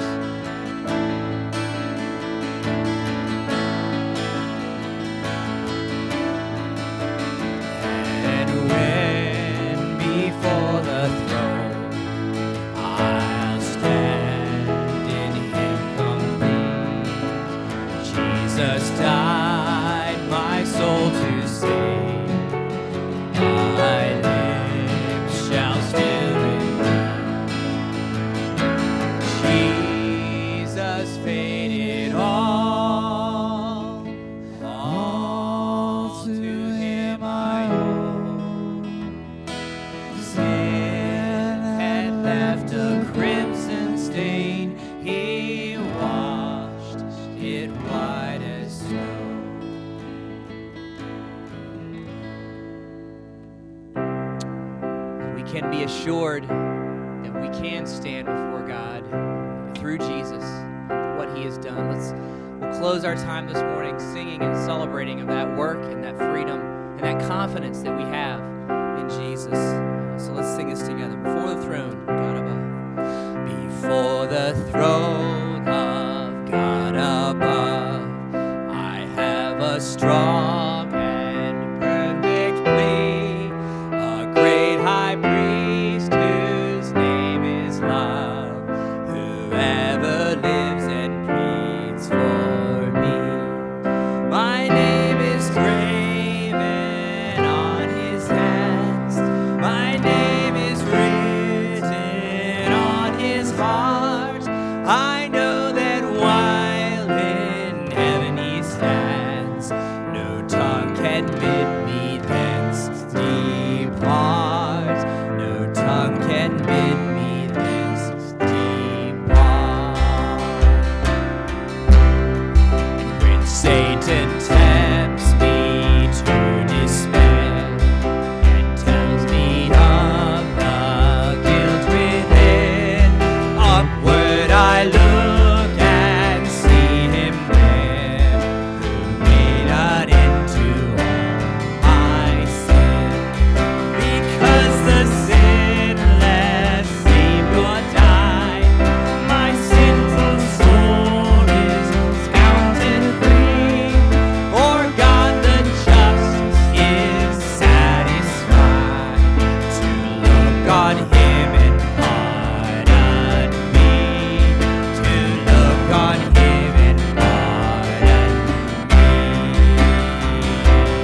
And when before the throne I'll stand. we can be assured that we can stand before God through Jesus, what he has done. Let's we'll close our time this morning singing and celebrating of that work and that freedom and that confidence that we have in Jesus. So let's sing this together. Before the throne, God above. Before the throne of God above, I have a strong and perfect plea, a great high priest whose name is love, whoever lives and pleads for me. My name is graven on his hands, my name is written on his heart. I know that while in heaven he stands, no tongue can bid me thence depart. No tongue can bid me thence depart. And when Satan tempts me to despair and tells me of the guilt within, upward I look and see him there, who made an end to all my sin. Because the sinless Savior died, my sinful soul is counted free. For God the just is satisfied to look on him and pardon me, to look on him and pardon me.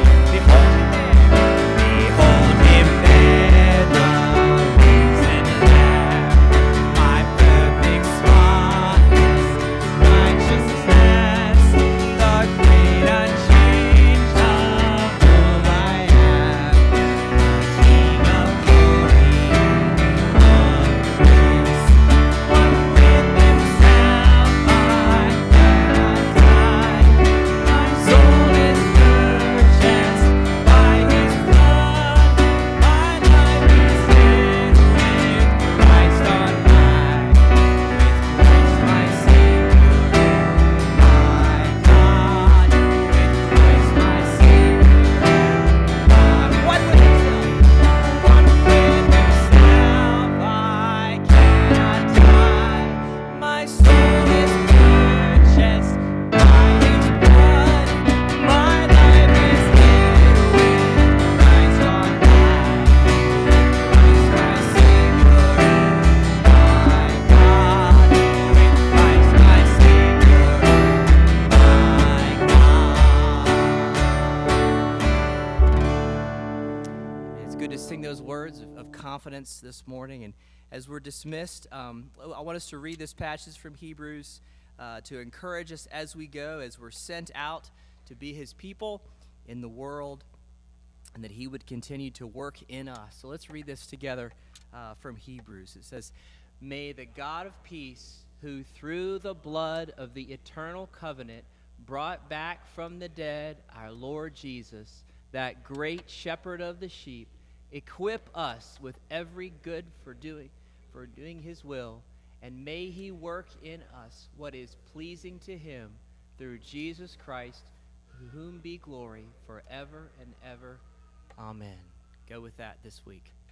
Behold him there, behold him there, the risen Lamb, my perfect spotless righteousness, the great unchanged of all I am, the King of glory of grace. One with himself I cannot die, my soul is purchased by his blood, my life is hid with Christ on high, with Christ my Savior, my God, with Christ my Savior, my one with himself, one with himself I cannot die, my soul is purchased by his blood, my life is hid with Christ on high, with Christ my Savior, my God, with Christ my Savior, my God. It's good to sing those words of, of confidence this morning. And as we're dismissed, um, I want us to read this passage from Hebrews uh, to encourage us as we go, as we're sent out to be his people in the world, and that he would continue to work in us. So let's read this together uh, from Hebrews. It says, "May the God of peace, who through the blood of the eternal covenant brought back from the dead our Lord Jesus, that great shepherd of the sheep, equip us with every good for doing for doing his will, and may he work in us what is pleasing to him, through Jesus Christ, to whom be glory forever and ever. Amen." Go with that this week.